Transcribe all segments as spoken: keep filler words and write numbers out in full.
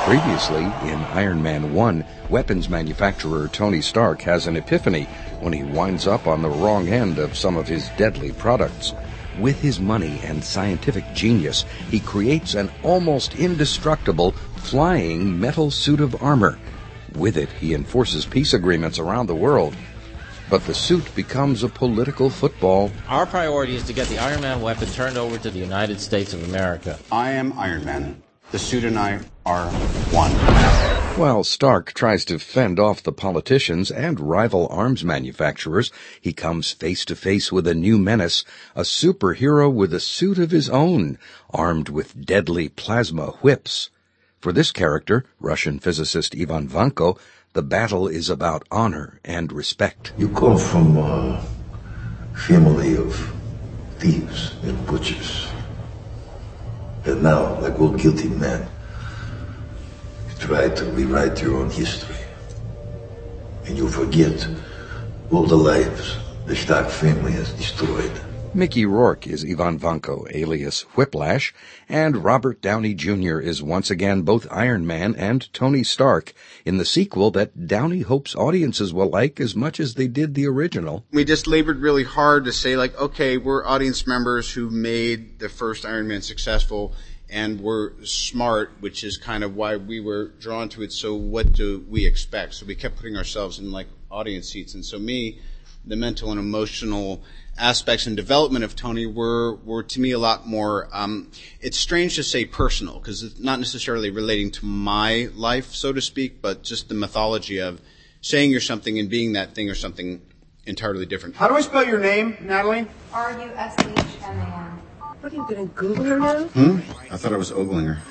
Previously, in Iron Man one, weapons manufacturer Tony Stark has an epiphany when he winds up on the wrong end of some of his deadly products. With his money and scientific genius, he creates an almost indestructible flying metal suit of armor. With it, he enforces peace agreements around the world. But the suit becomes a political football. Our priority is to get the Iron Man weapon turned over to the United States of America. I am Iron Man. The suit and I are one. While Stark tries to fend off the politicians and rival arms manufacturers, he comes face to face with a new menace, a superhero with a suit of his own, armed with deadly plasma whips. For this character, Russian physicist Ivan Vanko, the battle is about honor and respect. You come from a family of thieves and butchers. And now, like all guilty men, you try to rewrite your own history. And you forget all the lives the Stark family has destroyed. Mickey Rourke is Ivan Vanko, alias Whiplash, and Robert Downey Junior is once again both Iron Man and Tony Stark in the sequel that Downey hopes audiences will like as much as they did the original. We just labored really hard to say, like, okay, we're audience members who made the first Iron Man successful, and we're smart, which is kind of why we were drawn to it. So what do we expect? So we kept putting ourselves in, like, audience seats. And so me, the mental and emotional aspects and development of Tony were, were to me a lot more, um, it's strange to say personal, because it's not necessarily relating to my life, so to speak, but just the mythology of saying you're something and being that thing or something entirely different. How do I spell your name, Natalie? R U S H M A N. What, are you going to Google her now? Hmm? I thought I was ogling her.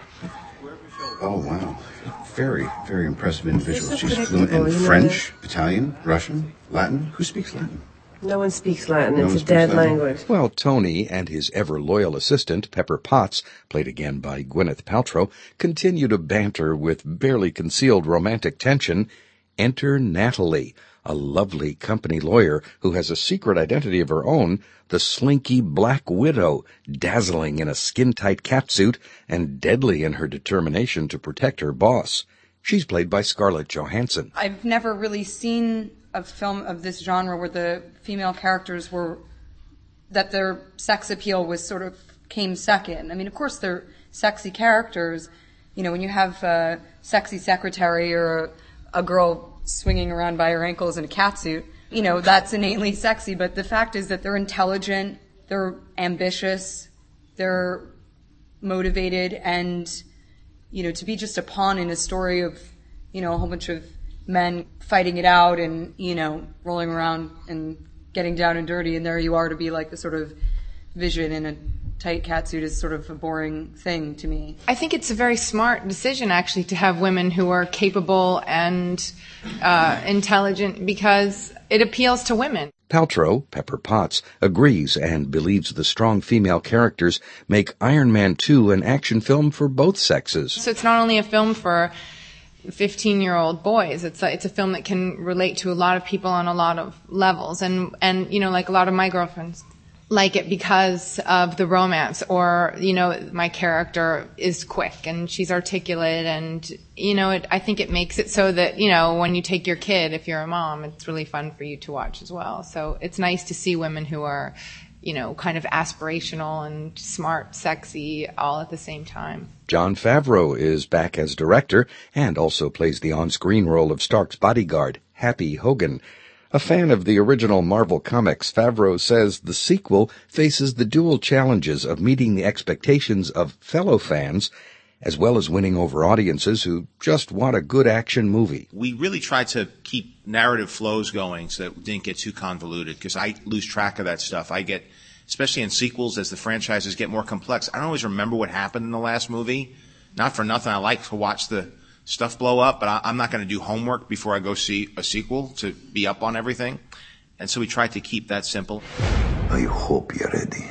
Oh, wow. Very, very impressive individual. She's fluent in French, Italian, Russian, Latin. Who speaks Latin? No one speaks Latin. No it's one a dead speaks Latin. language. Well, Tony and his ever-loyal assistant, Pepper Potts, played again by Gwyneth Paltrow, continue to banter with barely concealed romantic tension. Enter Natalie, a lovely company lawyer who has a secret identity of her own, the slinky Black Widow, dazzling in a skin-tight catsuit and deadly in her determination to protect her boss. She's played by Scarlett Johansson. I've never really seen a film of this genre where the female characters were, that their sex appeal was sort of came second. I mean, of course, they're sexy characters. You know, when you have a sexy secretary or a, a girl swinging around by her ankles in a catsuit, you know, that's innately sexy. But the fact is that they're intelligent, they're ambitious, they're motivated, and, you know, to be just a pawn in a story of, you know, a whole bunch of men fighting it out and, you know, rolling around and getting down and dirty, and there you are to be like the sort of Vision in a tight catsuit is sort of a boring thing to me. I think it's a very smart decision, actually, to have women who are capable and uh, intelligent, because it appeals to women. Paltrow, Pepper Potts, agrees and believes the strong female characters make Iron Man two an action film for both sexes. So it's not only a film for fifteen-year-old boys. It's a, it's a film that can relate to a lot of people on a lot of levels. And, and, you know, like a lot of my girlfriends like it because of the romance, or, you know, my character is quick and she's articulate, and, you know, it, I think it makes it so that, you know, when you take your kid, if you're a mom, it's really fun for you to watch as well. So it's nice to see women who are, you know, kind of aspirational and smart, sexy, all at the same time. Jon Favreau is back as director and also plays the on-screen role of Stark's bodyguard, Happy Hogan. A fan of the original Marvel Comics, Favreau says the sequel faces the dual challenges of meeting the expectations of fellow fans as well as winning over audiences who just want a good action movie. We really tried to keep narrative flows going so that we didn't get too convoluted, because I lose track of that stuff. I get, especially in sequels, as the franchises get more complex, I don't always remember what happened in the last movie. Not for nothing, I like to watch the stuff blow up, but I, I'm not going to do homework before I go see a sequel to be up on everything. And so we tried to keep that simple. I hope you're ready.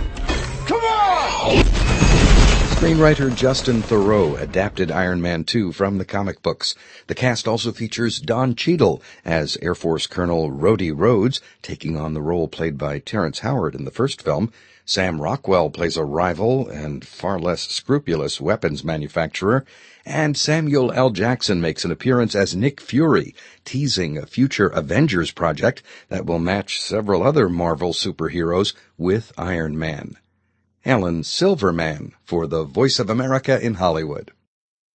Come on! Screenwriter Justin Theroux adapted Iron Man two from the comic books. The cast also features Don Cheadle as Air Force Colonel Rhodey Rhodes, taking on the role played by Terrence Howard in the first film. Sam Rockwell plays a rival and far less scrupulous weapons manufacturer, and Samuel L. Jackson makes an appearance as Nick Fury, teasing a future Avengers project that will match several other Marvel superheroes with Iron Man. Alan Silverman for the Voice of America in Hollywood.